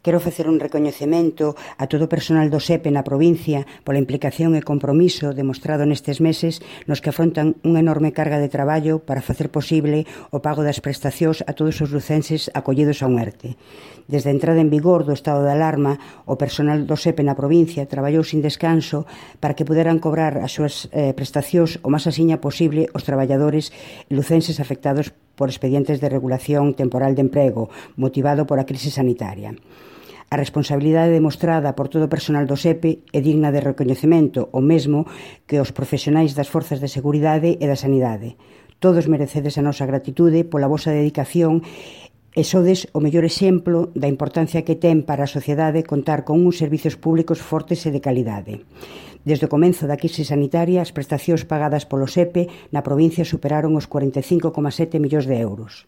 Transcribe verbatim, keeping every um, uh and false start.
Quero facer un recoñecemento a todo o personal do S E P E na provincia pola implicación e compromiso demostrado nestes meses nos que afrontan unha enorme carga de traballo para facer posible o pago das prestacións a todos os lucenses acollidos a un ERTE. Desde a entrada en vigor do estado de alarma, o personal do S E P E na provincia traballou sin descanso para que puderan cobrar as súas eh, prestacións o máis asiña posible os traballadores lucenses afectados por expedientes de regulación temporal de emprego motivado por a crise sanitaria. A responsabilidade demostrada por todo o personal do S E P E é digna de recoñecemento, o mesmo que os profesionais das forzas de seguridade e da sanidade. Todos merecedes a nosa gratitude pola vosa dedicación e sodes o mellor exemplo da importancia que ten para a sociedade contar con uns servizos públicos fortes e de calidade. Desde o comenzo da crise sanitaria, as prestacións pagadas polo S E P E na provincia superaron os cuarenta e cinco coma sete millóns de euros.